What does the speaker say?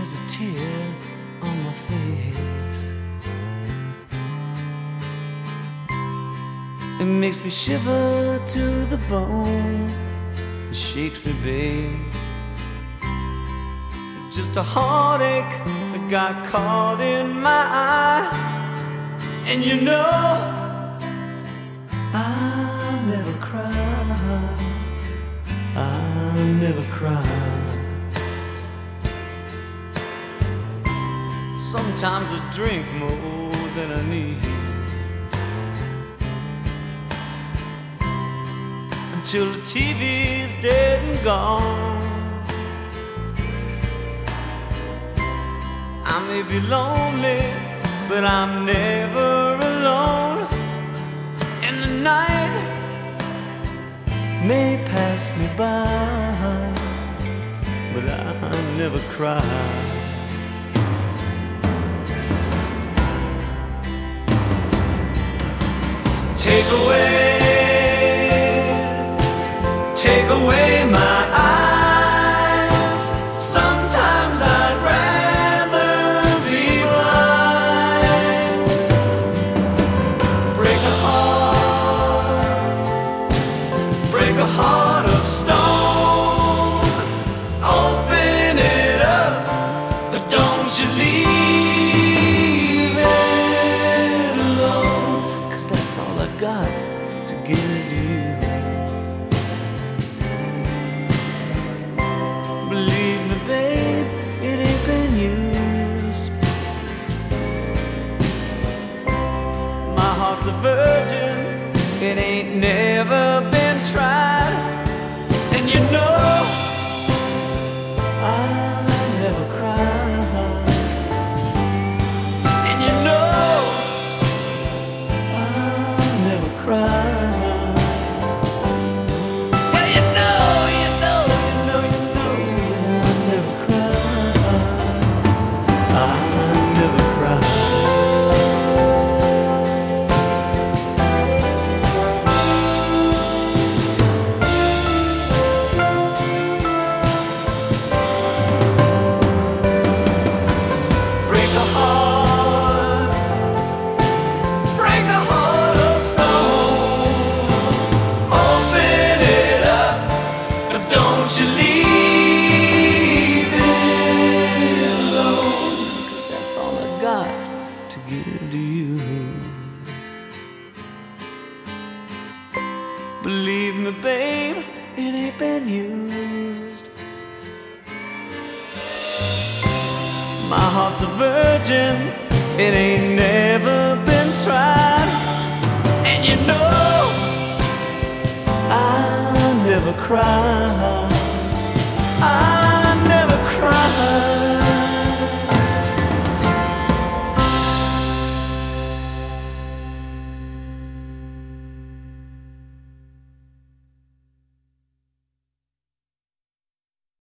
there's a tear on my face. It makes me shiver to the bone. It shakes me, babe. Just a heartache that got caught in my eye. And you know I'll never cry. I'll never cry. Sometimes I drink more than I need, until the TV's dead and gone. I may be lonely, but I'm never alone. And the night may pass me by, but I never cry. Take away my eyes. Sometimes I'd rather be blind. Break a heart of stone. Open it up, but don't you leave it alone. 'Cause that's all I got to give you. Believe me, babe, it ain't been used. My heart's a virgin, it ain't never been tried. And you know I'll never cry. And you know I'll never cry. You leave it alone, 'cause that's all I got to give to you. Believe me, babe, it ain't been used. My heart's a virgin, it ain't never been tried. And you know I'll never cry.